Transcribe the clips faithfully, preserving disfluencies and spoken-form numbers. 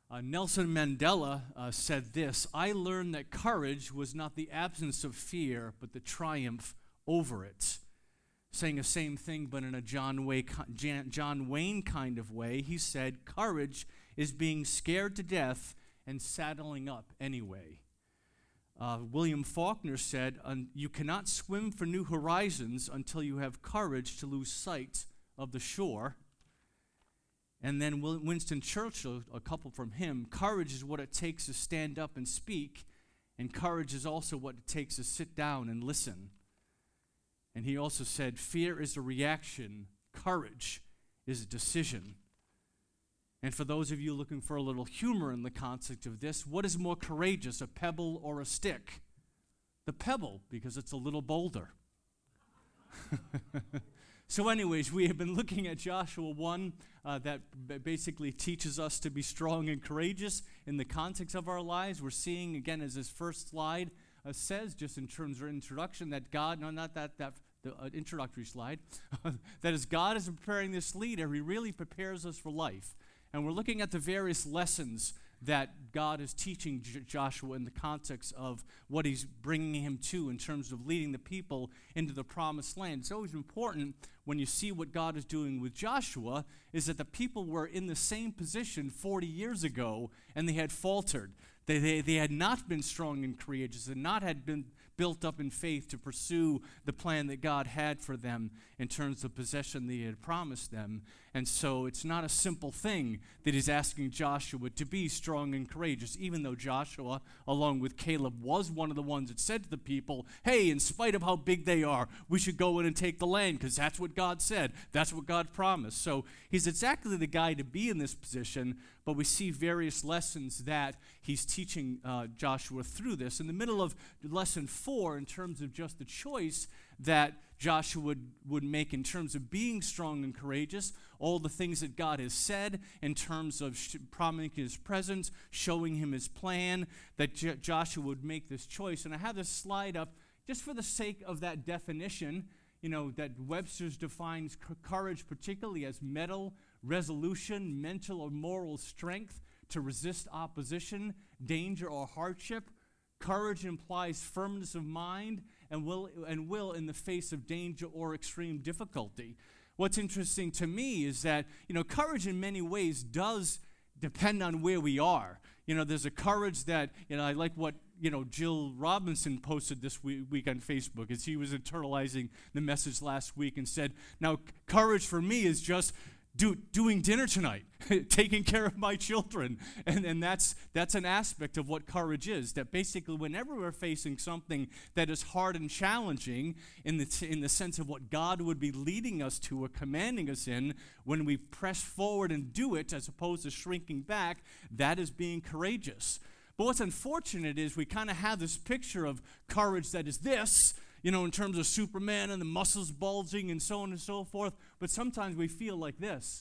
Uh, Nelson Mandela uh, said this: "I learned that courage was not the absence of fear, but the triumph over it." Saying the same thing, but in a John Wayne, John Wayne kind of way, he said, "Courage is being scared to death and saddling up anyway." Uh, William Faulkner said, "You cannot swim for new horizons until you have courage to lose sight of the shore." And then Winston Churchill, a couple from him, "Courage is what it takes to stand up and speak, and courage is also what it takes to sit down and listen." And he also said, "Fear is a reaction, courage is a decision." And for those of you looking for a little humor in the concept of this, what is more courageous, a pebble or a stick? The pebble, because it's a little bolder. So anyways, we have been looking at Joshua one uh, that b- basically teaches us to be strong and courageous in the context of our lives. We're seeing, again, as this first slide uh, says, just in terms of introduction, that God, no, not that, that the uh, introductory slide, that as God is preparing this leader, he really prepares us for life. And we're looking at the various lessons that God is teaching J- Joshua in the context of what he's bringing him to in terms of leading the people into the promised land. It's always important when you see what God is doing with Joshua is that the people were in the same position forty years ago and they had faltered. They, they, they had not been strong and courageous and not had been built up in faith to pursue the plan that God had for them in terms of possession that he had promised them. And so it's not a simple thing that he's asking Joshua to be strong and courageous, even though Joshua, along with Caleb, was one of the ones that said to the people, "Hey, in spite of how big they are, we should go in and take the land because that's what God said. That's what God promised." So he's exactly the guy to be in this position, but we see various lessons that he's teaching uh, Joshua through this. In the middle of lesson four, in terms of just the choice that Joshua would, would make in terms of being strong and courageous, all the things that God has said in terms of sh- promising his presence, showing him his plan, that J- Joshua would make this choice. And I have this slide up just for the sake of that definition, you know, that Webster's defines c- courage particularly as mental resolution, mental or moral strength to resist opposition, danger, or hardship. Courage implies firmness of mind and will and will in the face of danger or extreme difficulty. What's interesting to me is that, you know, courage in many ways does depend on where we are. You know, there's a courage that, you know, I like what, you know, Jill Robinson posted this week, week on Facebook as he was internalizing the message last week and said, now, courage for me is just Do, doing dinner tonight, taking care of my children. And, and that's that's an aspect of what courage is, that basically whenever we're facing something that is hard and challenging in the, t- in the sense of what God would be leading us to or commanding us in, when we press forward and do it as opposed to shrinking back, that is being courageous. But what's unfortunate is we kind of have this picture of courage that is this, you know, in terms of Superman and the muscles bulging and so on and so forth, but sometimes we feel like this.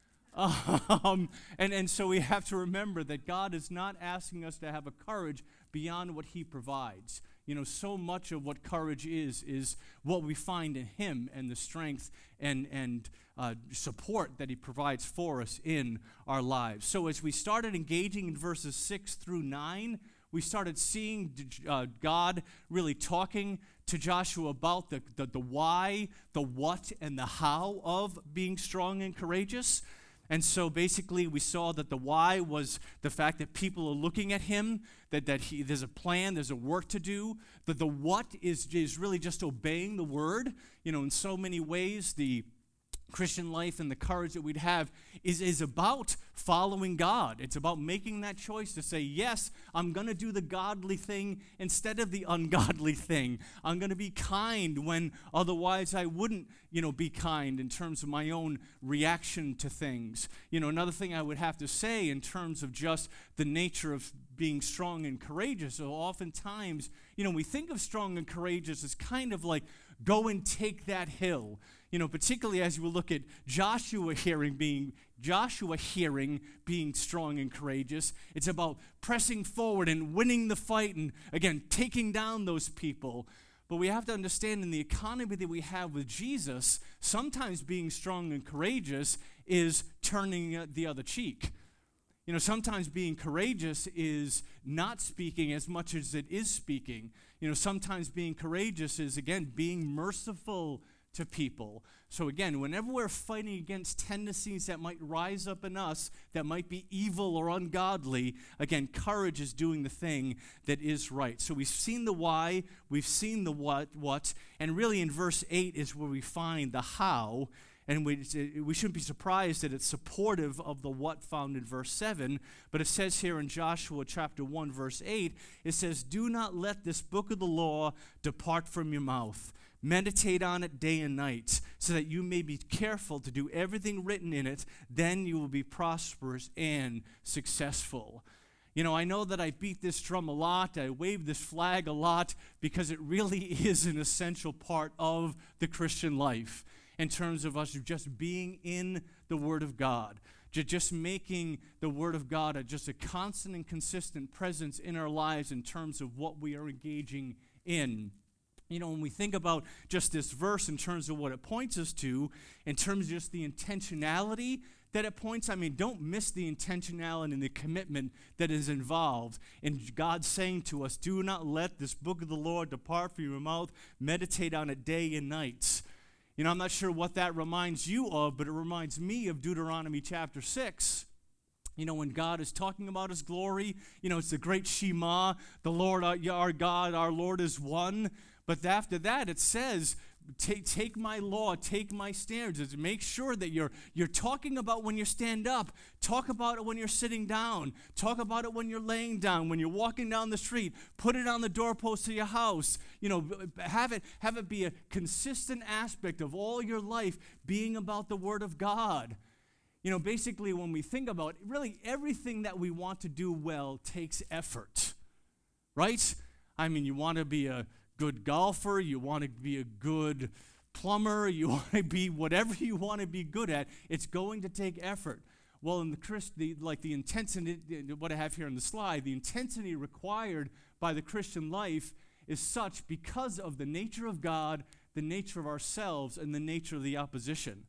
Um, and, and so we have to remember that God is not asking us to have a courage beyond what he provides. You know, so much of what courage is, is what we find in him and the strength and, and uh, support that he provides for us in our lives. So as we started engaging in verses six through nine, we started seeing uh, God really talking to Joshua about the, the, the why, the what, and the how of being strong and courageous. And so basically we saw that the why was the fact that people are looking at him, that, that he, there's a plan, there's a work to do. That the what is, is really just obeying the word. You know, in so many ways, the Christian life and the courage that we'd have is, is about following God. It's about making that choice to say, yes, I'm going to do the godly thing instead of the ungodly thing. I'm going to be kind when otherwise I wouldn't, you know, be kind in terms of my own reaction to things. You know, another thing I would have to say in terms of just the nature of being strong and courageous, so oftentimes, you know, we think of strong and courageous as kind of like go and take that hill. You know, particularly as we look at Joshua hearing being Joshua hearing being strong and courageous. It's about pressing forward and winning the fight and, again, taking down those people. But we have to understand in the economy that we have with Jesus, sometimes being strong and courageous is turning the other cheek. You know, sometimes being courageous is not speaking as much as it is speaking. You know, sometimes being courageous is, again, being merciful to people. So again, whenever we're fighting against tendencies that might rise up in us, that might be evil or ungodly, again, courage is doing the thing that is right. So we've seen the why, we've seen the what, what, and really in verse eight is where we find the how. And we, we shouldn't be surprised that it's supportive of the what found in verse seven. But it says here in Joshua chapter one, verse eight, it says, "Do not let this book of the law depart from your mouth. Meditate on it day and night, so that you may be careful to do everything written in it. Then you will be prosperous and successful." You know, I know that I beat this drum a lot, I wave this flag a lot, because it really is an essential part of the Christian life in terms of us just being in the Word of God, just making the Word of God a, just a constant and consistent presence in our lives in terms of what we are engaging in. You know, when we think about just this verse in terms of what it points us to, in terms of just the intentionality that it points, I mean, don't miss the intentionality and the commitment that is involved in God saying to us, "Do not let this book of the Lord depart from your mouth. Meditate on it day and night." You know, I'm not sure what that reminds you of, but it reminds me of Deuteronomy chapter six. You know, when God is talking about His glory, you know, it's the great Shema, the Lord our, our God, our Lord is one. But after that, it says, take, take my law, take my standards. Make sure that you're, you're talking about when you stand up. Talk about it when you're sitting down. Talk about it when you're laying down, when you're walking down the street. Put it on the doorpost of your house. You know, have it, have it be a consistent aspect of all your life being about the Word of God. You know, basically when we think about it, really everything that we want to do well takes effort, right? I mean, you want to be a good golfer, you want to be a good plumber, you want to be whatever you want to be good at, it's going to take effort. Well, in the Christ, the, like the intensity, what I have here on the slide, the intensity required by the Christian life is such because of the nature of God, the nature of ourselves, and the nature of the opposition.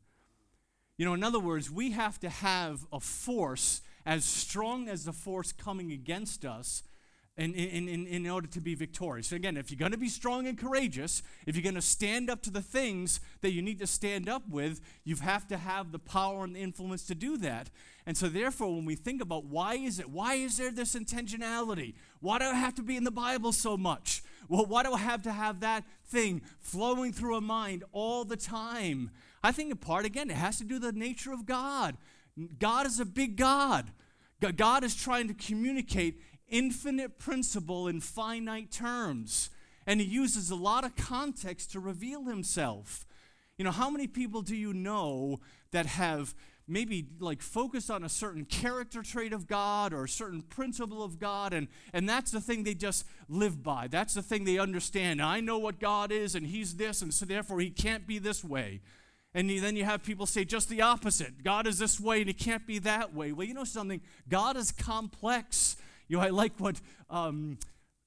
You know, in other words, we have to have a force as strong as the force coming against us In, in, in, in order to be victorious. So again, if you're going to be strong and courageous, if you're going to stand up to the things that you need to stand up with, you have to have the power and the influence to do that. And so therefore, when we think about why is it, why is there this intentionality? Why do I have to be in the Bible so much? Well, why do I have to have that thing flowing through a mind all the time? I think in part, again, it has to do with the nature of God. God is a big God. God is trying to communicate infinite principle in finite terms. And He uses a lot of context to reveal Himself. You know, how many people do you know that have maybe like focused on a certain character trait of God or a certain principle of God, and, and that's the thing they just live by. That's the thing they understand. I know what God is, and He's this, and so therefore He can't be this way. And then you have people say just the opposite. God is this way, and He can't be that way. Well, you know something? God is complex. You know, I like what, um,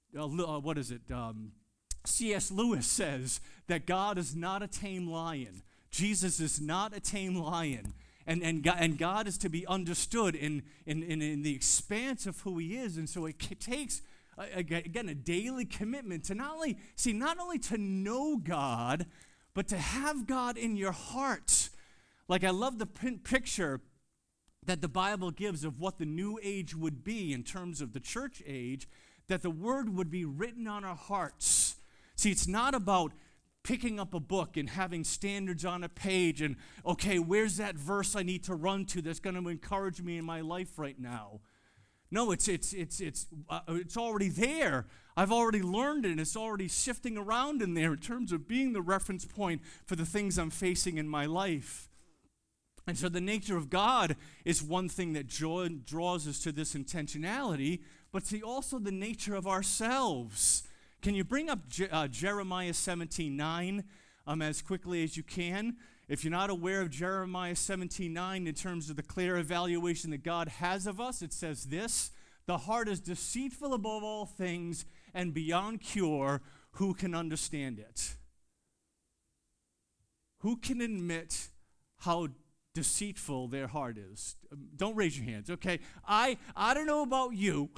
uh, what is it? Um, C S Lewis says that God is not a tame lion. Jesus is not a tame lion. And and God, and God is to be understood in, in, in, in the expanse of who He is. And so it takes, uh, again, a daily commitment to not only, see, not only to know God, but to have God in your heart. Like I love the p- picture that the Bible gives of what the new age would be in terms of the church age, that the Word would be written on our hearts. See, it's not about picking up a book and having standards on a page and, okay, where's that verse I need to run to that's going to encourage me in my life right now? No, it's it's it's it's uh, it's already there. I've already learned it, and it's already shifting around in there in terms of being the reference point for the things I'm facing in my life. And so the nature of God is one thing that draw, draws us to this intentionality, but see also the nature of ourselves. Can you bring up Je- uh, Jeremiah seventeen nine um, as quickly as you can? If you're not aware of Jeremiah seventeen nine in terms of the clear evaluation that God has of us, it says this: "The heart is deceitful above all things and beyond cure. Who can understand it?" Who can admit how deceitful their heart is. Don't raise your hands, okay? I I don't know about you.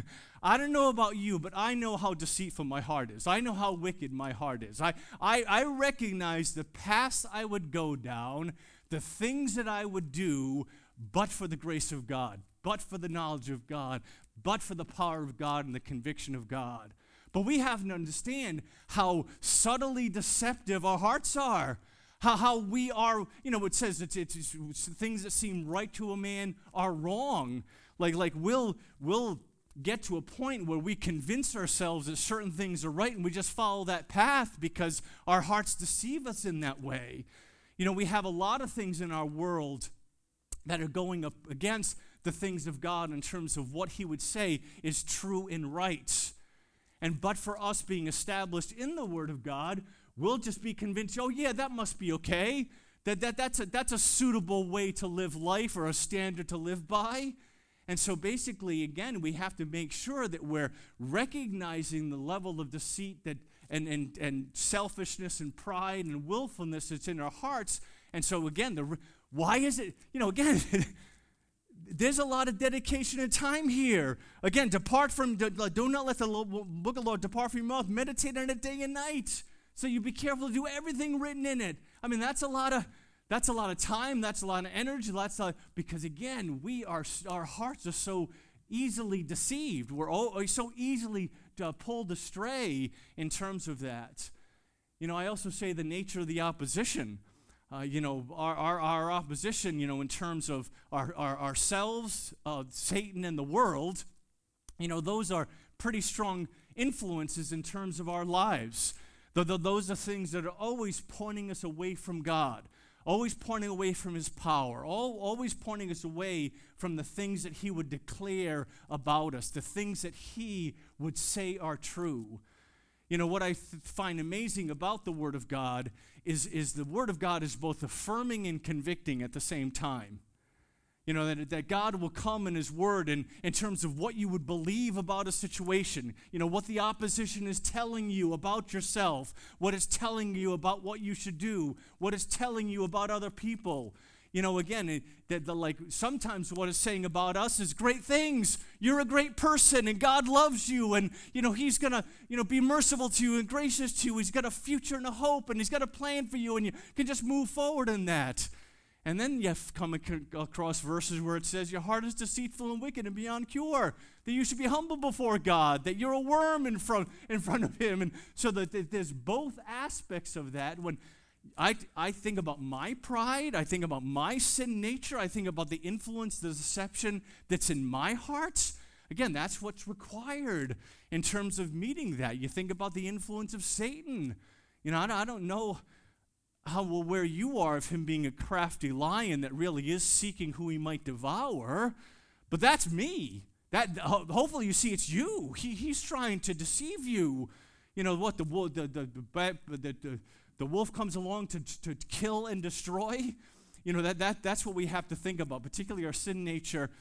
I don't know about you, but I know how deceitful my heart is. I know how wicked my heart is. I, I, I recognize the paths I would go down, the things that I would do, but for the grace of God, but for the knowledge of God, but for the power of God and the conviction of God. But we have to understand how subtly deceptive our hearts are. How, how we are, you know, it says it's, it's, it's things that seem right to a man are wrong. Like, like we'll, we'll get to a point where we convince ourselves that certain things are right and we just follow that path because our hearts deceive us in that way. You know, we have a lot of things in our world that are going up against the things of God in terms of what he would say is true and right. And but for us being established in the Word of God, we'll just be convinced, oh yeah, that must be okay. That, that, that's, a, that's a suitable way to live life or a standard to live by. And so basically, again, we have to make sure that we're recognizing the level of deceit that and, and, and selfishness and pride and willfulness that's in our hearts. And so again, the why is it, you know, again, there's a lot of dedication and time here. Again, depart from, do not let the book of the Lord depart from your mouth. Meditate on it day and night. So you be careful to do everything written in it. I mean, that's a lot of that's a lot of time. That's a lot of energy. That's a, because again, we are our hearts are so easily deceived. We're all, so easily uh, pulled astray in terms of that. You know, I also say the nature of the opposition. Uh, you know, our, our our opposition. You know, in terms of our, our ourselves, uh, Satan, and the world. You know, those are pretty strong influences in terms of our lives. The, the, those are things that are always pointing us away from God, always pointing away from his power, all, always pointing us away from the things that he would declare about us, the things that he would say are true. You know, what I th- find amazing about the Word of God is, is the Word of God is both affirming and convicting at the same time. You know, that, that God will come in his word and in terms of what you would believe about a situation, you know, what the opposition is telling you about yourself, what it's telling you about what you should do, what it's telling you about other people. You know, again, it, that the, like sometimes what it's saying about us is great things. You're a great person and God loves you and, you know, he's going to, you know, be merciful to you and gracious to you. He's got a future and a hope and he's got a plan for you and you can just move forward in that. And then you come across verses where it says your heart is deceitful and wicked and beyond cure, that you should be humble before God, that you're a worm in front, in front of him. And so that there's both aspects of that. When I, I think about my pride, I think about my sin nature, I think about the influence, the deception that's in my heart. Again, that's what's required in terms of meeting that. You think about the influence of Satan. You know, I, I don't know how well where you are of him being a crafty lion that really is seeking who he might devour, but that's me. That uh, hopefully you see it's you. He he's trying to deceive you. You know what the the the the, the, the, the wolf comes along to to kill and destroy. You know that that that's what we have to think about, particularly our sin nature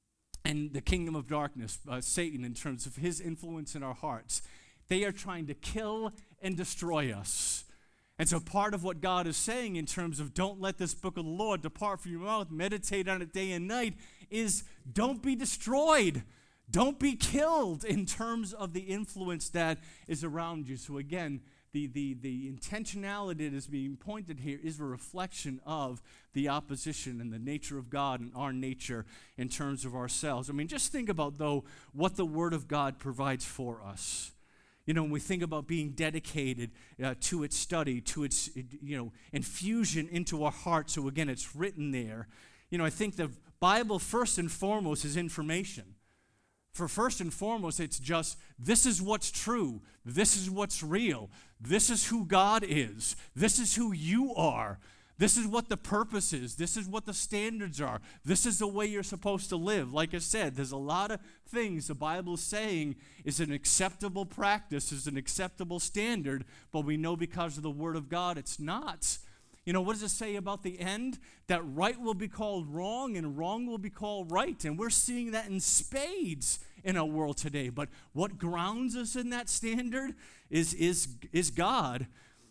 and the kingdom of darkness, uh, Satan, in terms of his influence in our hearts. They are trying to kill and destroy us. And so part of what God is saying in terms of don't let this book of the Lord depart from your mouth, meditate on it day and night, is don't be destroyed. Don't be killed in terms of the influence that is around you. So again, the, the, the intentionality that is being pointed here is a reflection of the opposition and the nature of God and our nature in terms of ourselves. I mean, just think about, though, what the Word of God provides for us. You know, when we think about being dedicated uh, to its study, to its, you know, infusion into our hearts, so again, it's written there. You know, I think the Bible, first and foremost, is information. For first and foremost, it's just, this is what's true. This is what's real. This is who God is. This is who you are. This is what the purpose is. This is what the standards are. This is the way you're supposed to live. Like I said, there's a lot of things the Bible is saying is an acceptable practice, is an acceptable standard, but we know because of the Word of God it's not. You know, what does it say about the end? That right will be called wrong and wrong will be called right. And we're seeing that in spades in our world today. But what grounds us in that standard is, is, is God.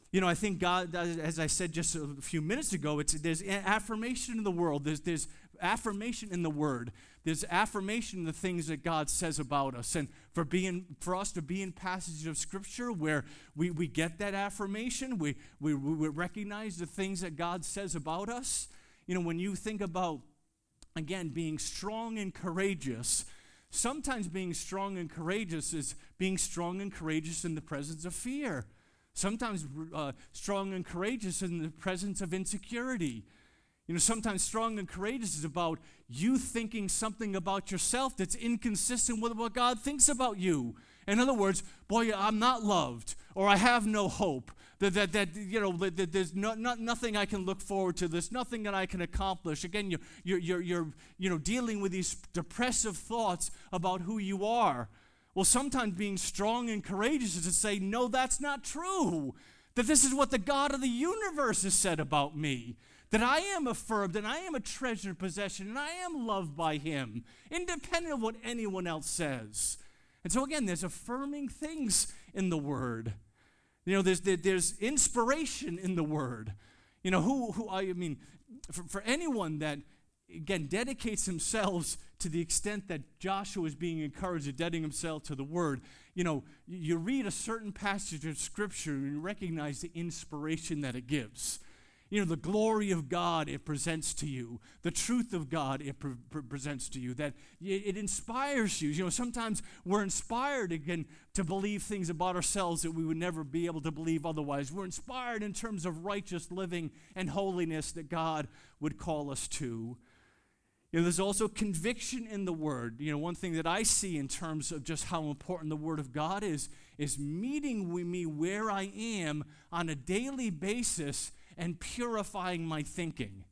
You know, I think God, as I said just a few minutes ago, it's there's affirmation in the world. There's there's affirmation in the Word. There's affirmation in the things that God says about us. And for being for us to be in passages of Scripture where we, we get that affirmation, we, we we recognize the things that God says about us. You know, when you think about, again, being strong and courageous, sometimes being strong and courageous is being strong and courageous in the presence of fear. Sometimes uh, strong and courageous in the presence of insecurity. You know, sometimes strong and courageous is about you thinking something about yourself that's inconsistent with what God thinks about you. In other words, boy, I'm not loved, or I have no hope. That, that, that you know, that there's no, not, nothing I can look forward to. There's nothing that I can accomplish. Again, you're, you're, you're, you're you know, dealing with these depressive thoughts about who you are. Well, sometimes being strong and courageous is to say, no, that's not true. That this is what the God of the universe has said about me. That I am affirmed, and I am a treasured possession, and I am loved by Him, independent of what anyone else says. And so again, there's affirming things in the Word. You know, there's there's inspiration in the Word. You know, who who I mean, for, for anyone that, again, dedicates themselves to the extent that Joshua is being encouraged to dedicate himself to the Word, you know, you read a certain passage of Scripture and you recognize the inspiration that it gives. You know, the glory of God it presents to you, the truth of God it pre- pre- presents to you, that it, it inspires you. You know, sometimes we're inspired, again, to believe things about ourselves that we would never be able to believe otherwise. We're inspired in terms of righteous living and holiness that God would call us to. You know, there's also conviction in the Word. You know, one thing that I see in terms of just how important the Word of God is, is meeting with me where I am on a daily basis and purifying my thinking.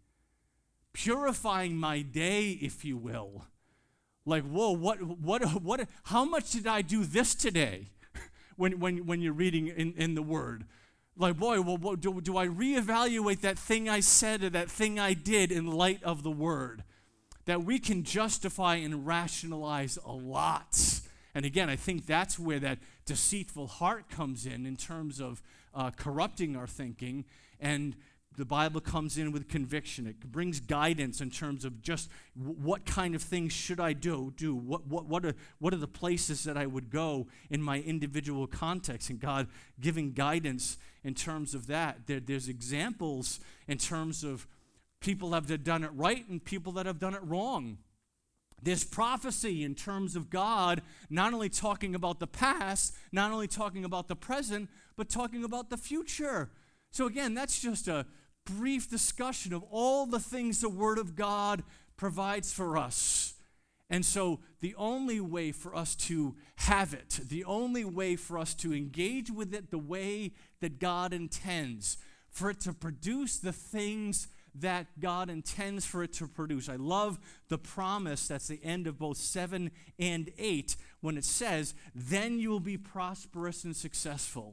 Purifying my day, if you will. Like, whoa, what, what, what, how much did I do this today? when, when, when you're reading in, in the Word. Like, boy, well, what, do, do I reevaluate that thing I said or that thing I did in light of the Word? That we can justify and rationalize a lot. And again, I think that's where that deceitful heart comes in, in terms of uh, corrupting our thinking. And the Bible comes in with conviction. It brings guidance in terms of just w- what kind of things should I do, do what, what, what, are, what are the places that I would go in my individual context, and God giving guidance in terms of that. There, there's examples in terms of people that have done it right and people that have done it wrong. There's prophecy in terms of God not only talking about the past, not only talking about the present, but talking about the future. So again, that's just a brief discussion of all the things the Word of God provides for us. And so the only way for us to have it, the only way for us to engage with it the way that God intends, for it to produce the things that God intends for it to produce. I love the promise that's the end of both seven and eight when it says, then you will be prosperous and successful.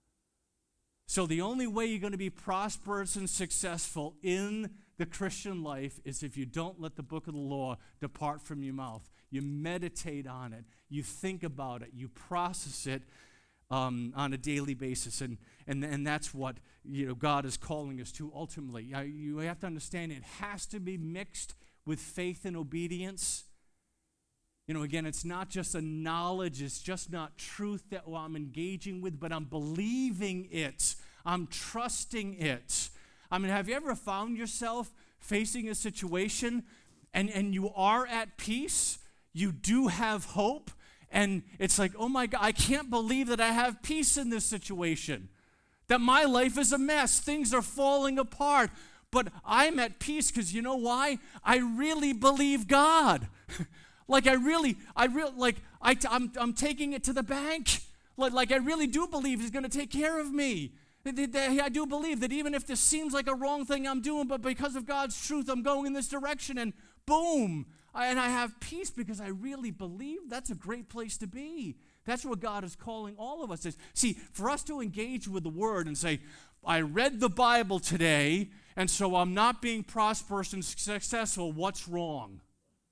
So the only way you're going to be prosperous and successful in the Christian life is if you don't let the book of the law depart from your mouth. You meditate on it. You think about it. You process it um, on a daily basis. And, and, and that's what, you know, God is calling us to ultimately. Uh, you have to understand it has to be mixed with faith and obedience. You know, again, it's not just a knowledge, it's just not truth that well, I'm engaging with, but I'm believing it. I'm trusting it. I mean, have you ever found yourself facing a situation and, and you are at peace? You do have hope, and it's like, oh my God, I can't believe that I have peace in this situation. That my life is a mess. Things are falling apart. But I'm at peace because you know why? I really believe God. Like I really, I really, like I, I'm, I'm taking it to the bank. Like, like I really do believe He's going to take care of me. I do believe that even if this seems like a wrong thing I'm doing, but because of God's truth, I'm going in this direction, and boom, I, and I have peace because I really believe. That's a great place to be. That's what God is calling all of us to. See, for us to engage with the Word and say, I read the Bible today, and so I'm not being prosperous and successful, what's wrong?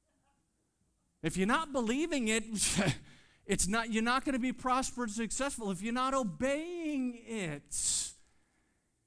If you're not believing it, it's not. You're not going to be prosperous and successful if you're not obeying it.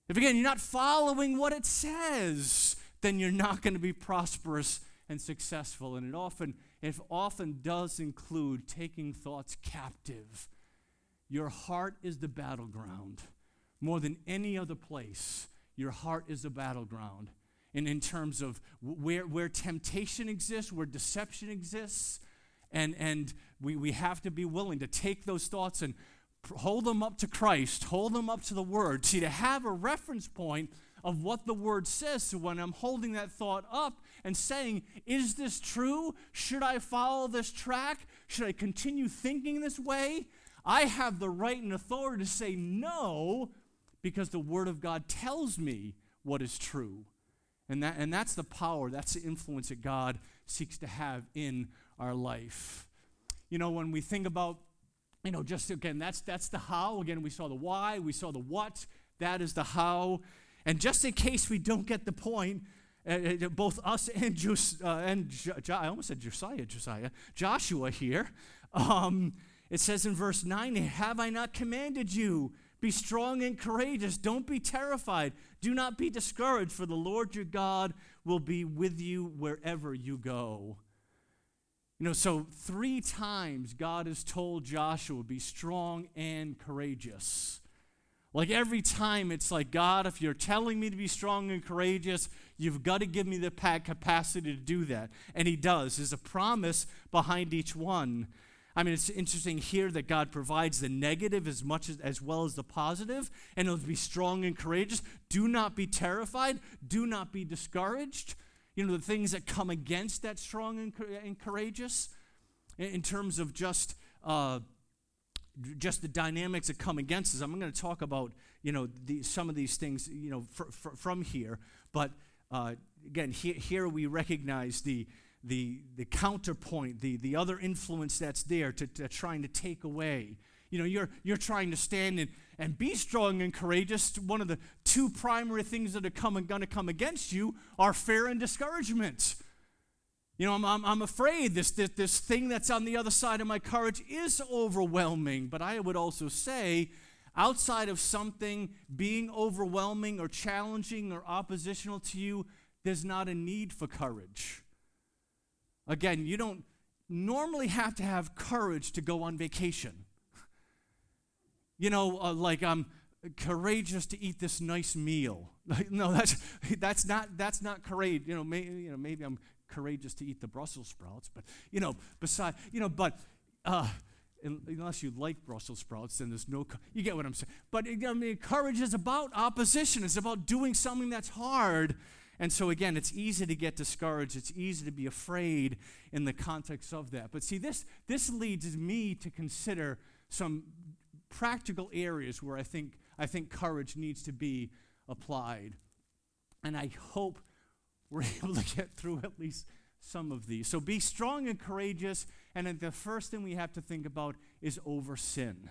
If, again, you're not following what it says, then you're not going to be prosperous and successful. And it often, it often does include taking thoughts captive. Your heart is the battleground. More than any other place, your heart is the battleground. And in terms of where, where temptation exists, where deception exists, and, and we, we have to be willing to take those thoughts and hold them up to Christ, hold them up to the Word. See, to have a reference point of what the Word says. So when I'm holding that thought up and saying, is this true? Should I follow this track? Should I continue thinking this way? I have the right and authority to say no, because the Word of God tells me what is true. And that and that's the power, that's the influence that God seeks to have in our life. You know, when we think about, you know, just again, that's that's the how. Again, we saw the why, we saw the what. That is the how. And just in case we don't get the point, uh, both us and Jos- uh, and jo- jo- I almost said Josiah, Josiah, Joshua here. Um, it says in verse nine, "Have I not commanded you? Be strong and courageous. Don't be terrified. Do not be discouraged, for the Lord your God will be with you wherever you go." You know, so three times God has told Joshua, be strong and courageous. Like every time it's like, God, if you're telling me to be strong and courageous, you've got to give me the capacity to do that. And he does. There's a promise behind each one. I mean, it's interesting here that God provides the negative as much as, as well as the positive, and it'll be strong and courageous. Do not be terrified. Do not be discouraged. You know, the things that come against that strong and, and courageous in, in terms of just uh, just the dynamics that come against us. I'm going to talk about, you know, the, some of these things, you know, fr- fr- from here. But uh, again, he, here we recognize the the the counterpoint, the the other influence that's there to, to trying to take away. You know, you're you're trying to stand and, and be strong and courageous. One of the two primary things that are coming going to come against you are fear and discouragement. You know, I'm I'm, I'm afraid this, this this thing that's on the other side of my courage is overwhelming. But I would also say, outside of something being overwhelming or challenging or oppositional to you, there's not a need for courage. Again, you don't normally have to have courage to go on vacation. You know, uh, like I'm courageous to eat this nice meal. No, that's that's not that's not courage. You know, may, you know, maybe I'm courageous to eat the Brussels sprouts, but you know, beside, you know, but uh, unless you like Brussels sprouts, then there's no. You get what I'm saying? But I mean, courage is about opposition. It's about doing something that's hard. And so, again, it's easy to get discouraged. It's easy to be afraid in the context of that. But see, this this leads me to consider some practical areas where I think I think courage needs to be applied. And I hope we're able to get through at least some of these. So be strong and courageous. And then the first thing we have to think about is over sin.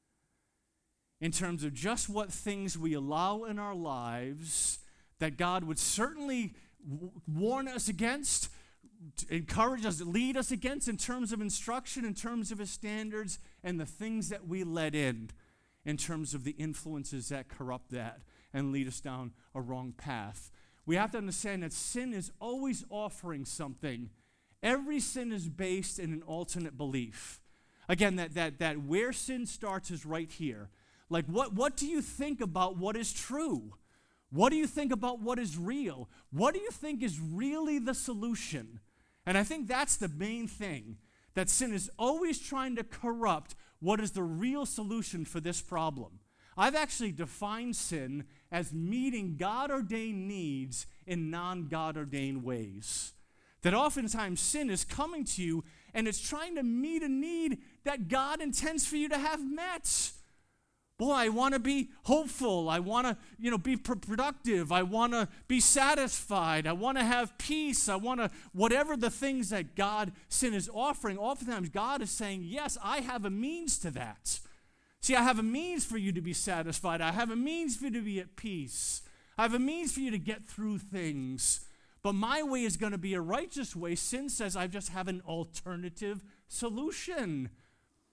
In terms of just what things we allow in our lives that God would certainly w- warn us against, encourage us, lead us against in terms of instruction, in terms of his standards, and the things that we let in, in terms of the influences that corrupt that and lead us down a wrong path. We have to understand that sin is always offering something. Every sin is based in an alternate belief. Again, that that that where sin starts is right here. Like, what, what do you think about what is true? What do you think about what is real? What do you think is really the solution? And I think that's the main thing, that sin is always trying to corrupt what is the real solution for this problem. I've actually defined sin as meeting God-ordained needs in non-God-ordained ways. That oftentimes sin is coming to you and it's trying to meet a need that God intends for you to have met. Boy, I want to be hopeful. I want to, you know, be pr- productive. I want to be satisfied. I want to have peace. I want to, whatever the things that God, sin is offering, oftentimes God is saying, yes, I have a means to that. See, I have a means for you to be satisfied. I have a means for you to be at peace. I have a means for you to get through things. But my way is going to be a righteous way. Sin says I just have an alternative solution.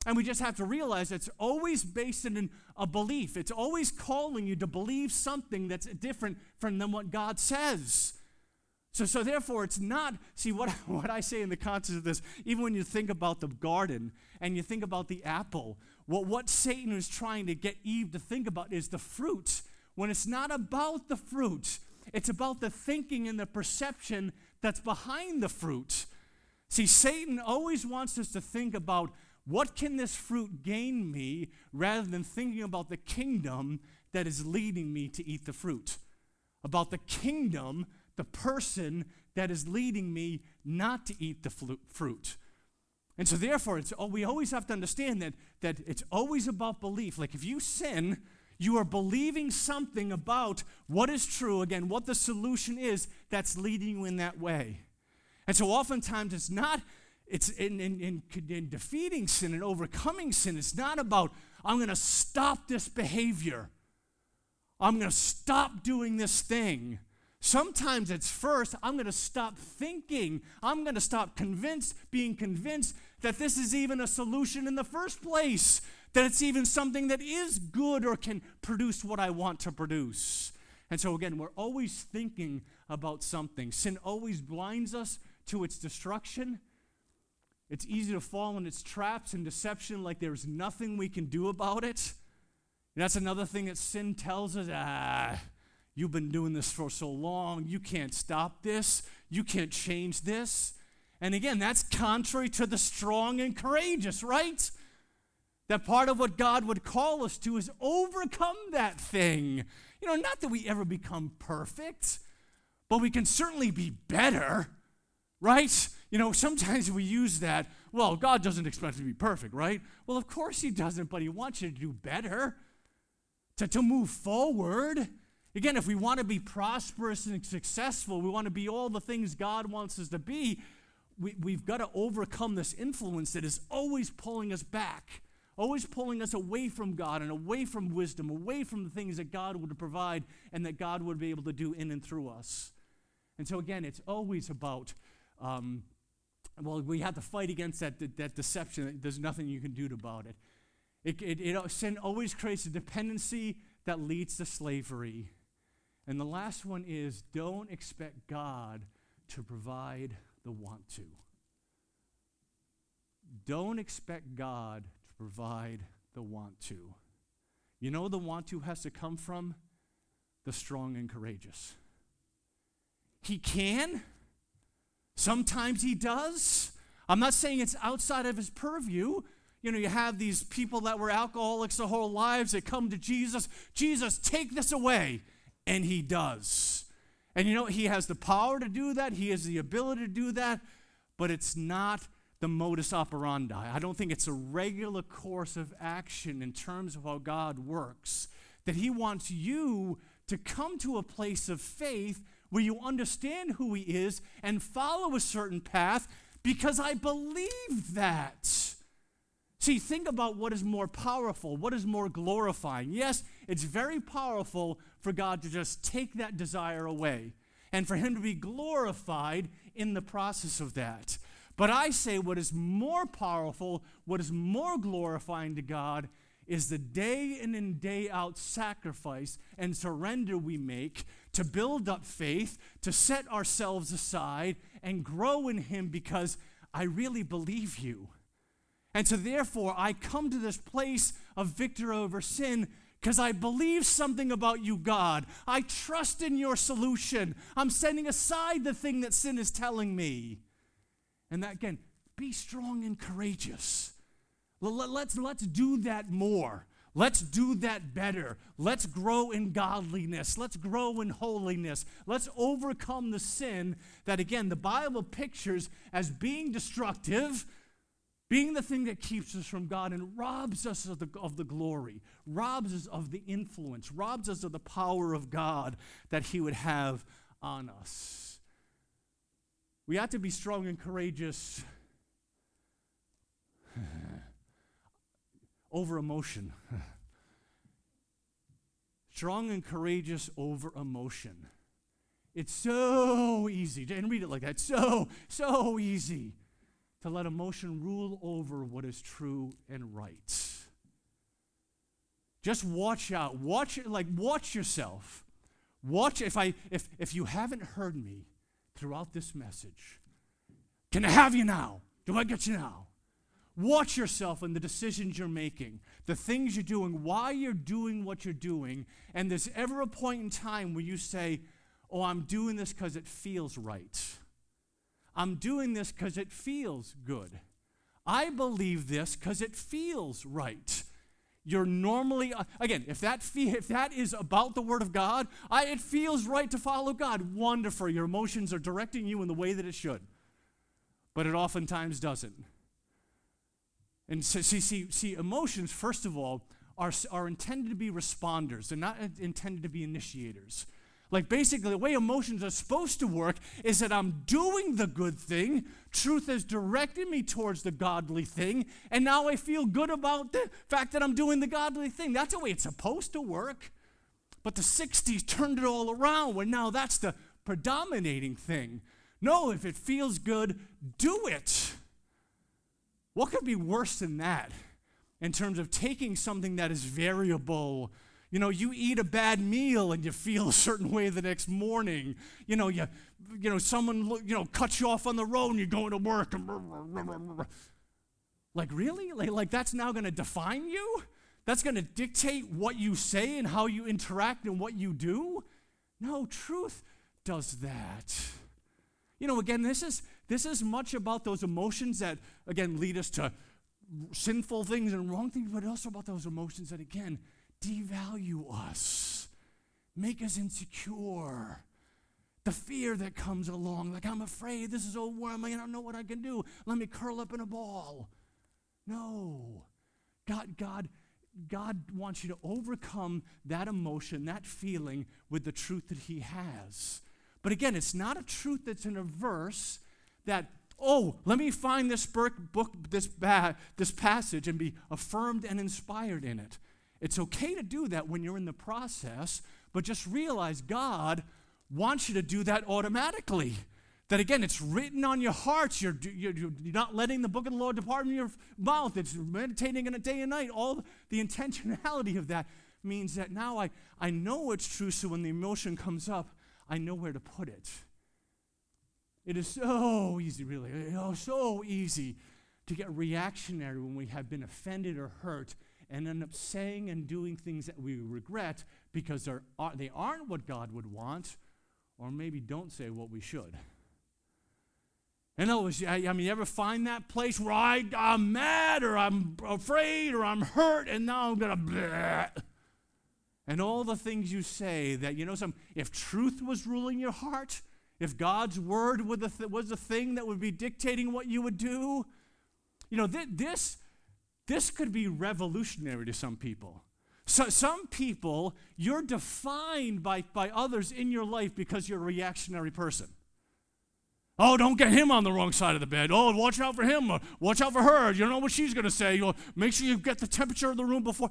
And we just have to realize it's always based in a belief. It's always calling you to believe something that's different from than what God says. So, so therefore, it's not, see, what, what I say in the context of this, even when you think about the garden and you think about the apple, what, what Satan is trying to get Eve to think about is the fruit. When it's not about the fruit, it's about the thinking and the perception that's behind the fruit. See, Satan always wants us to think about, what can this fruit gain me, rather than thinking about the kingdom that is leading me to eat the fruit. About the kingdom, the person that is leading me not to eat the flu- fruit. And so therefore, it's, oh, we always have to understand that, that it's always about belief. Like if you sin, you are believing something about what is true, again, what the solution is that's leading you in that way. And so oftentimes it's not, it's in, in, in, in defeating sin and overcoming sin, it's not about, I'm going to stop this behavior. I'm going to stop doing this thing. Sometimes it's first, I'm going to stop thinking. I'm going to stop convinced, being convinced that this is even a solution in the first place, that it's even something that is good or can produce what I want to produce. And so again, we're always thinking about something. Sin always blinds us to its destruction. It's easy to fall in its traps and deception like there's nothing we can do about it. And that's another thing that sin tells us. Ah, you've been doing this for so long. You can't stop this. You can't change this. And again, that's contrary to the strong and courageous, right? That part of what God would call us to is overcome that thing. You know, not that we ever become perfect, but we can certainly be better, right? You know, sometimes we use that, well, God doesn't expect us to be perfect, right? Well, of course he doesn't, but he wants you to do better, to, to move forward. Again, if we want to be prosperous and successful, we want to be all the things God wants us to be, we, we've got to overcome this influence that is always pulling us back, always pulling us away from God and away from wisdom, away from the things that God would provide and that God would be able to do in and through us. And so again, it's always about, um, well, we have to fight against that, that, that deception. There's nothing you can do about it. It, it, it. Sin always creates a dependency that leads to slavery. And the last one is, don't expect God to provide the want to. Don't expect God to provide the want to. You know the want to has to come from? The strong and courageous. He can. Sometimes he does. I'm not saying it's outside of his purview. You know, you have these people that were alcoholics their whole lives that come to Jesus. Jesus, take this away. And he does. And you know, he has the power to do that. He has the ability to do that. But it's not the modus operandi. I don't think it's a regular course of action in terms of how God works. That he wants you to come to a place of faith where you understand who he is and follow a certain path because I believe that. See, think about what is more powerful, what is more glorifying. Yes, it's very powerful for God to just take that desire away and for him to be glorified in the process of that. But I say what is more powerful, what is more glorifying to God is the day in and day out sacrifice and surrender we make to build up faith, to set ourselves aside and grow in him because I really believe you. And so therefore, I come to this place of victory over sin because I believe something about you, God. I trust in your solution. I'm setting aside the thing that sin is telling me. And that, again, be strong and courageous. Let's, let's do that more. Let's do that better. Let's grow in godliness. Let's grow in holiness. Let's overcome the sin that, again, the Bible pictures as being destructive, being the thing that keeps us from God and robs us of the, of the glory, robs us of the influence, robs us of the power of God that he would have on us. We have to be strong and courageous over emotion. Strong and courageous over emotion. It's so easy. And read it like that. So, so easy to let emotion rule over what is true and right. Just watch out. Watch it, like watch yourself. Watch if I if if you haven't heard me throughout this message. Can I have you now? Do I get you now? Watch yourself and the decisions you're making, the things you're doing, why you're doing what you're doing, and there's ever a point in time where you say, oh, I'm doing this because it feels right. I'm doing this because it feels good. I believe this because it feels right. You're normally, uh, again, if that fe- if that is about the Word of God, I, it feels right to follow God. Wonderful. Your emotions are directing you in the way that it should. But it oftentimes doesn't. And so, see, see, see, emotions, first of all, are, are intended to be responders. They're not intended to be initiators. Like basically the way emotions are supposed to work is that I'm doing the good thing, truth has directed me towards the godly thing, and now I feel good about the fact that I'm doing the godly thing. That's the way it's supposed to work. But the sixties turned it all around where now that's the predominating thing. No, if it feels good, do it. What could be worse than that in terms of taking something that is variable? You know, you eat a bad meal and you feel a certain way the next morning. You know, you, you know, someone, you know, cuts you off on the road and you're going to work. And like, really? Like, like that's now going to define you? That's going to dictate what you say and how you interact and what you do? No, truth does that. You know, again, this is this is much about those emotions that, again, lead us to sinful things and wrong things, but also about those emotions that, again, devalue us, make us insecure. The fear that comes along, like I'm afraid, this is overwhelming, I don't know what I can do. Let me curl up in a ball. No. God, God, God wants you to overcome that emotion, that feeling with the truth that he has. But again, it's not a truth that's in a verse that, oh, let me find this book, book this, ba- this passage and be affirmed and inspired in it. It's okay to do that when you're in the process, but just realize God wants you to do that automatically. That again, it's written on your hearts. You're, you're, you're not letting the book of the Lord depart from your mouth. It's meditating in it day and night. All the intentionality of that means that now I, I know it's true, so when the emotion comes up, I know where to put it. It is so easy, really, oh, so easy to get reactionary when we have been offended or hurt and end up saying and doing things that we regret because they're, they aren't what God would want, or maybe don't say what we should. In other words, I, I mean, you ever find that place where I, I'm mad or I'm afraid or I'm hurt and now I'm going to bleh. And all the things you say that, you know, some if truth was ruling your heart, if God's word was the, th- was the thing that would be dictating what you would do, you know, th- this, this could be revolutionary to some people. So some people, you're defined by, by others in your life because you're a reactionary person. Oh, don't get him on the wrong side of the bed. Oh, watch out for him. Or watch out for her. You don't know what she's going to say. You'll make sure you get the temperature of the room before.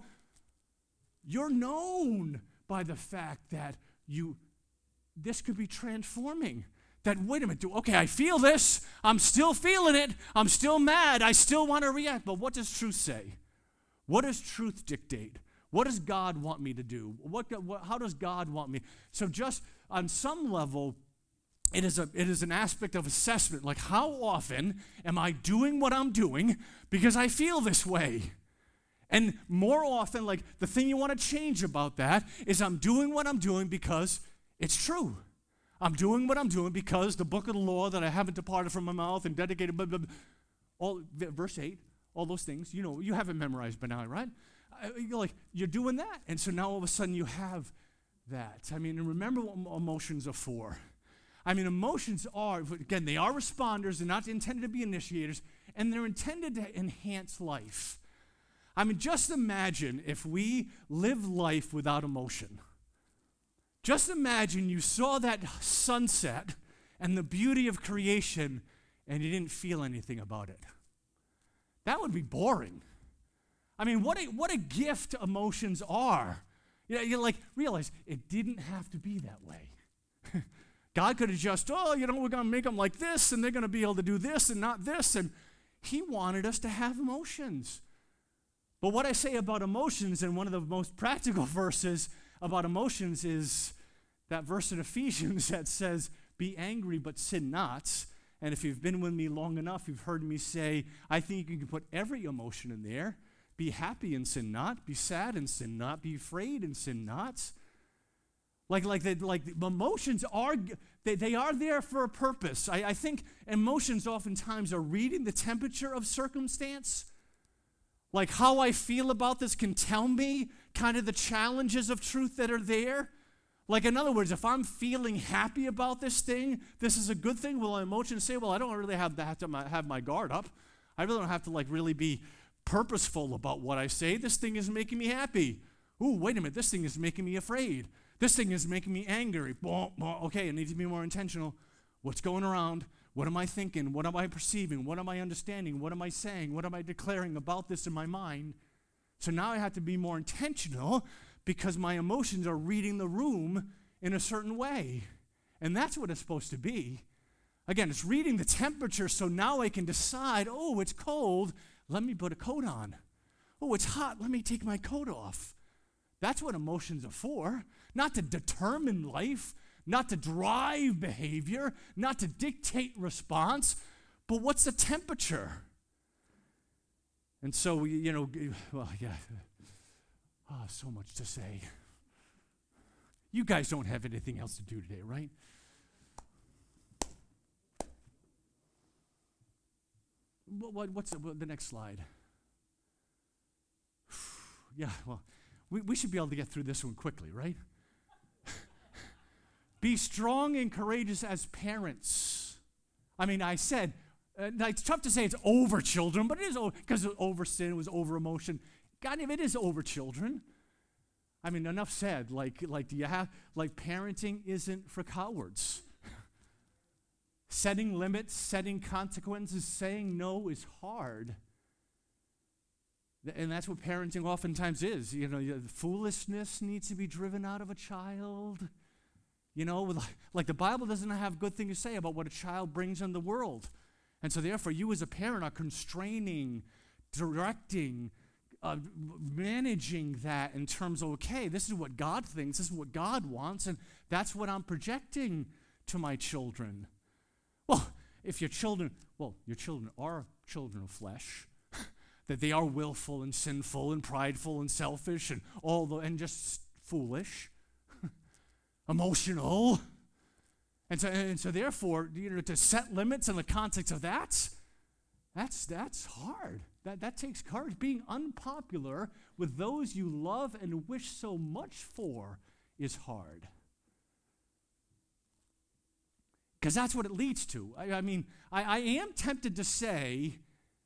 You're known by the fact that you, this could be transforming. That, wait a minute, do, okay, I feel this. I'm still feeling it. I'm still mad. I still want to react. But what does truth say? What does truth dictate? What does God want me to do? What, what, how does God want me? So just on some level, it is, a, it is an aspect of assessment. Like, how often am I doing what I'm doing because I feel this way? And more often, like, the thing you want to change about that is I'm doing what I'm doing because it's true. I'm doing what I'm doing because the book of the law that I haven't departed from my mouth and dedicated, blah, blah, blah, all, verse eight, all those things, you know, you have it memorized by now, right? You're like, you're doing that. And so now all of a sudden you have that. I mean, and remember what emotions are for. I mean, emotions are, again, they are responders. They're not intended to be initiators, and they're intended to enhance life. I mean, just imagine if we live life without emotion. Just imagine you saw that sunset and the beauty of creation, and you didn't feel anything about it. That would be boring. I mean, what a, what a gift emotions are. You know, you like realize it didn't have to be that way. God could have just, oh, you know, we're going to make them like this, and they're going to be able to do this and not this. And He wanted us to have emotions. But what I say about emotions, and one of the most practical verses about emotions is that verse in Ephesians that says, be angry but sin not. And if you've been with me long enough, you've heard me say, I think you can put every emotion in there. Be happy and sin not. Be sad and sin not. Be afraid and sin not. Like, like, the, like the emotions are, they, they are there for a purpose. I, I think emotions oftentimes are reading the temperature of circumstance. Like how I feel about this can tell me kind of the challenges of truth that are there. Like, in other words, if I'm feeling happy about this thing, this is a good thing, will my emotions say, well, I don't really have to have, to have my guard up. I really don't have to, like, really be purposeful about what I say. This thing is making me happy. Ooh, wait a minute, this thing is making me afraid. This thing is making me angry. Okay, I need to be more intentional. What's going around? What am I thinking? What am I perceiving? What am I understanding? What am I saying? What am I declaring about this in my mind? So now I have to be more intentional, because my emotions are reading the room in a certain way. And that's what it's supposed to be. Again, it's reading the temperature, so now I can decide, oh, it's cold, let me put a coat on. Oh, it's hot, let me take my coat off. That's what emotions are for. Not to determine life, not to drive behavior, not to dictate response, but what's the temperature? And so, you know, well, yeah. Oh, so much to say. You guys don't have anything else to do today, right? What, what, what's the, what, the next slide? Yeah, well, we, we should be able to get through this one quickly, right? Be strong and courageous as parents. I mean, I said, uh, it's tough to say it's over children, but it is because it was over sin, it was over emotion. God, if it is over children, I mean, enough said. Like, like, do you have, like, parenting isn't for cowards. Setting limits, setting consequences, saying no is hard. And that's what parenting oftentimes is. You know, foolishness needs to be driven out of a child. You know, like the Bible doesn't have good things to say about what a child brings in the world. And so therefore, you as a parent are constraining, directing, Uh, managing that in terms of, okay, this is what God thinks, this is what God wants, and that's what I'm projecting to my children. Well, if your children, well, your children are children of flesh, that they are willful and sinful and prideful and selfish and all the, and just foolish, emotional. And so, and so therefore, you know, to set limits in the context of that, that's, that's hard. That, that takes courage. Being unpopular with those you love and wish so much for is hard. Because that's what it leads to. I, I mean, I, I am tempted to say,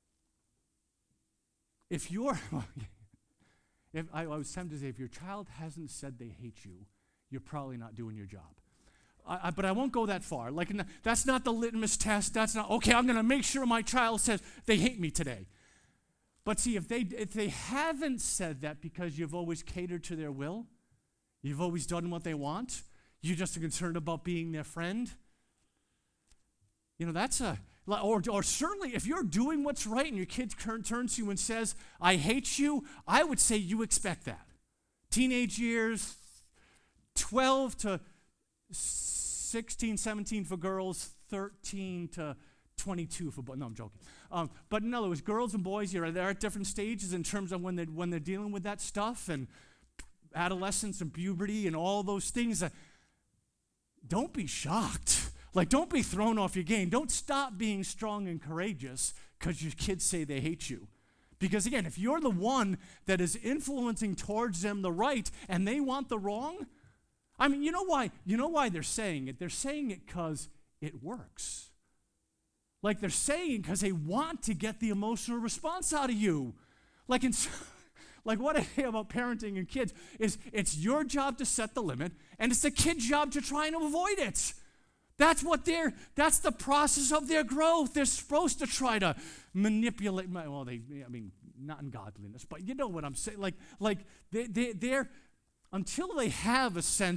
if you're, if I, I was tempted to say, if your child hasn't said they hate you, you're probably not doing your job. I, I, but I won't go that far. Like, that's not the litmus test. That's not, okay, I'm going to make sure my child says they hate me today. But see, if they if they haven't said that because you've always catered to their will, you've always done what they want, you're just concerned about being their friend, you know, that's a, or, or certainly if you're doing what's right and your kid turns to you and says, I hate you, I would say you expect that. Teenage years, twelve to sixteen, seventeen for girls, thirteen to twenty-two for boys. No, I'm joking. Um, but in other words, girls and boys, you're there at different stages in terms of when they're, when they're dealing with that stuff and adolescence and puberty and all those things. That, don't be shocked. Like, don't be thrown off your game. Don't stop being strong and courageous because your kids say they hate you. Because again, if you're the one that is influencing towards them the right and they want the wrong, I mean, you know why? You know why they're saying it? They're saying it because it works. Like, they're saying because they want to get the emotional response out of you. Like, in, like what I say about parenting and kids is it's your job to set the limit, and it's the kid's job to try and avoid it. That's what they're, that's the process of their growth. They're supposed to try to manipulate, my, well, they, I mean, not ungodliness, but you know what I'm saying. Like, like they, they, they're, until they have a sense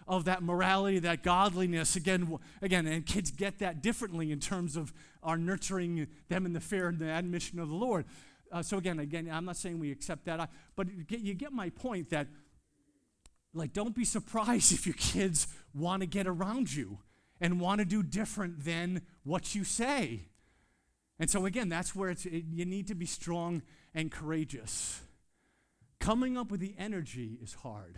of that morality, that godliness. Again, w- again, and kids get that differently in terms of our nurturing them in the fear and the admonition of the Lord. Uh, so again, again, I'm not saying we accept that, I, but you get, you get my point that, like, don't be surprised if your kids want to get around you and want to do different than what you say. And so again, that's where it's, it, you need to be strong and courageous. Coming up with the energy is hard.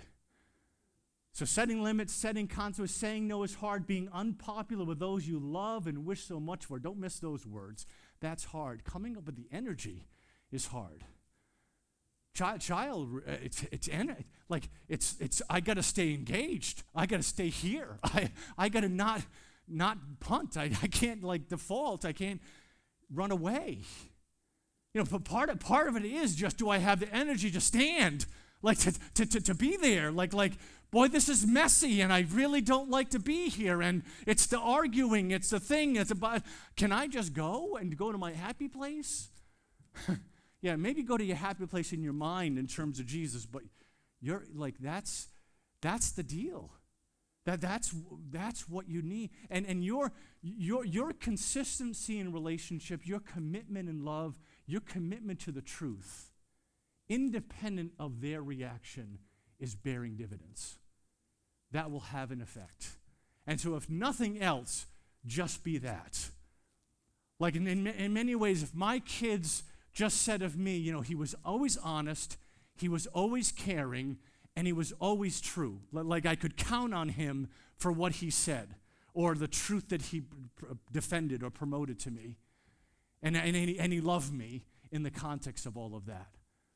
So setting limits, setting consequences, saying no is hard. Being unpopular with those you love and wish so much for. Don't miss those words. That's hard. Coming up with the energy is hard. Child, child it's, it's, like, it's, it's, I got to stay engaged. I got to stay here. I, I got to not, not punt. I, I can't, like, default. I can't run away. You know, but part of, part of it is just, do I have the energy to stand? Like, to, to, to, to be there? Like, like, boy, this is messy, and I really don't like to be here, and it's the arguing, it's the thing, it's about, can I just go and go to my happy place? Yeah, maybe go to your happy place in your mind in terms of Jesus, but you're, like, that's, that's the deal. That, that's, that's what you need. And, and your, your, your consistency in relationship, your commitment in love, your commitment to the truth, independent of their reaction, is bearing dividends. That will have an effect. And so if nothing else, just be that. Like in, in, in many ways, if my kids just said of me, you know, he was always honest, he was always caring, and he was always true. Like I could count on him for what he said or the truth that he defended or promoted to me. And, and, and, he, and he loved me in the context of all of that.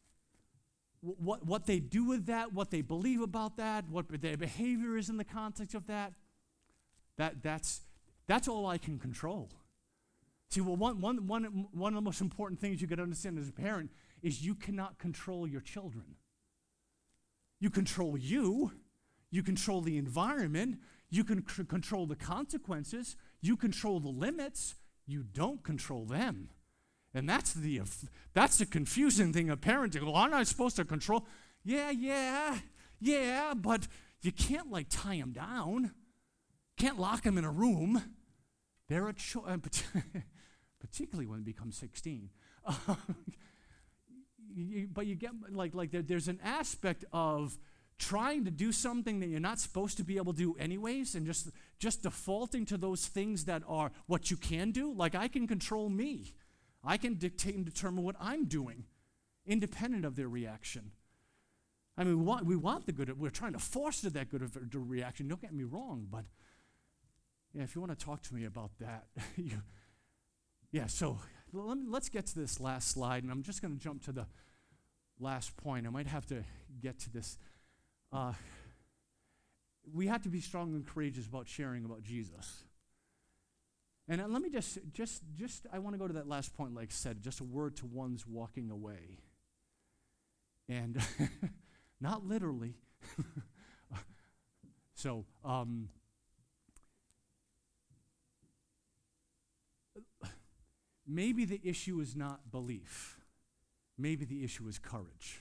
What, what they do with that, what they believe about that, what their behavior is in the context of that, that that's, that's all I can control. See, well, one, one, one, one of the most important things you got to understand as a parent is you cannot control your children. You control you. You control the environment. You can c- control the consequences. You control the limits. You don't control them. And that's the that's the confusing thing of parenting. Well, I'm not supposed to control. Yeah, yeah, yeah, but you can't, like, tie them down. Can't lock them in a room. They're a choice, particularly when they become sixteen. Uh, you, but you get, like, like there, there's an aspect of trying to do something that you're not supposed to be able to do anyways, and just just defaulting to those things that are what you can do. Like, I can control me. I can dictate and determine what I'm doing, independent of their reaction. I mean, we want, we want the good. We're trying to foster that good of a reaction. Don't get me wrong, but yeah, if you want to talk to me about that, you, yeah. So let me, let's get to this last slide, and I'm just going to jump to the last point. I might have to get to this. Uh, we have to be strong and courageous about sharing about Jesus. And uh, let me just, just, just, I want to go to that last point, like I said, just a word to one's walking away. And not literally. so, um, maybe the issue is not belief. Maybe the issue is courage.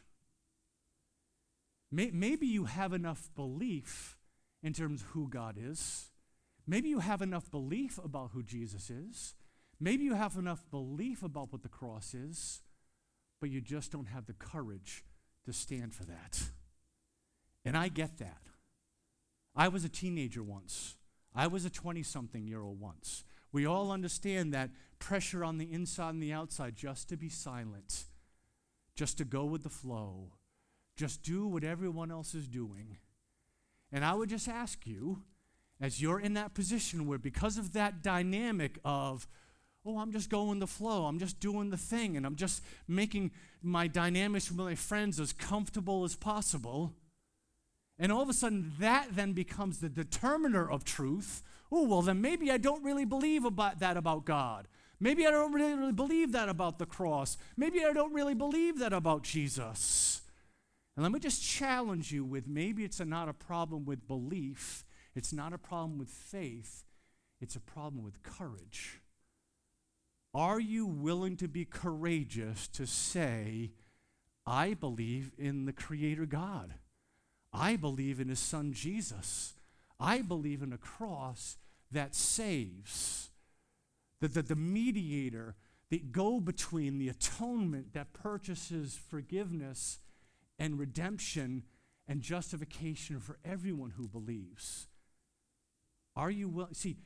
May, maybe you have enough belief in terms of who God is. Maybe you have enough belief about who Jesus is. Maybe you have enough belief about what the cross is, but you just don't have the courage to stand for that. And I get that. I was a teenager once. I was a twenty-something-year-old once. We all understand that pressure on the inside and the outside just to be silent, just to go with the flow, just do what everyone else is doing. And I would just ask you, as you're in that position where because of that dynamic of, oh, I'm just going the flow, I'm just doing the thing, and I'm just making my dynamics with my friends as comfortable as possible, and all of a sudden that then becomes the determiner of truth. Oh, well, then maybe I don't really believe about that about God. Maybe I don't really, really believe that about the cross. Maybe I don't really believe that about Jesus. And let me just challenge you with, maybe it's a, not a problem with belief. It's not a problem with faith. It's a problem with courage. Are you willing to be courageous to say, I believe in the Creator God. I believe in His Son Jesus. I believe in a cross that saves, that the, the mediator, the go-between, the atonement that purchases forgiveness and redemption and justification for everyone who believes. Are you willing? See,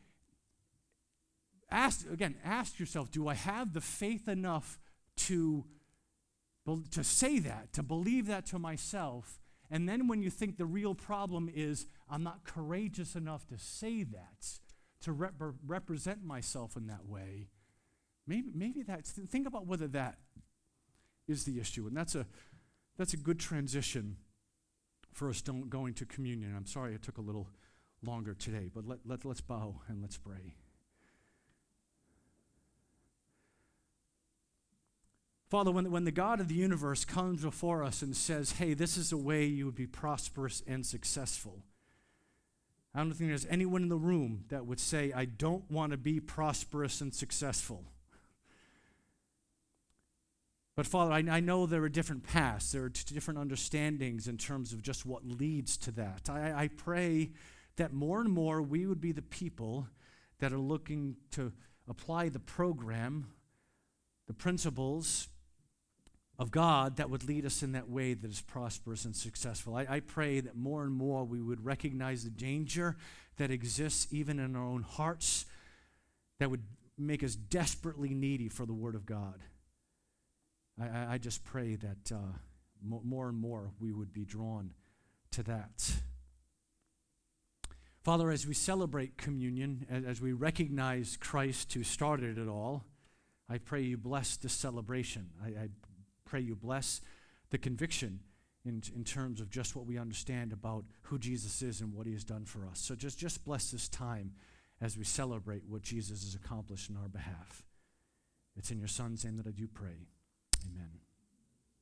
ask again, ask yourself, do I have the faith enough to, to say that, to believe that to myself? And then when you think the real problem is I'm not courageous enough to say that, to rep- represent myself in that way, maybe maybe that's, think about whether that is the issue. And that's a that's a good transition for us don't going to communion. I'm sorry it took a little longer today, but let, let, let's bow and let's pray. Father, when, when the God of the universe comes before us and says, hey, this is a way you would be prosperous and successful, I don't think there's anyone in the room that would say, I don't want to be prosperous and successful. But Father, I, I know there are different paths. There are t- different understandings in terms of just what leads to that. I, I pray that more and more we would be the people that are looking to apply the program, the principles of God that would lead us in that way that is prosperous and successful. I, I pray that more and more we would recognize the danger that exists even in our own hearts that would make us desperately needy for the Word of God. I, I, I just pray that uh, mo- more and more we would be drawn to that. Father, as we celebrate communion, as, as we recognize Christ who started it all, I pray you bless this celebration. I, I pray you bless the conviction in, in terms of just what we understand about who Jesus is and what he has done for us. So just, just bless this time as we celebrate what Jesus has accomplished in our behalf. It's in your Son's name that I do pray. Amen.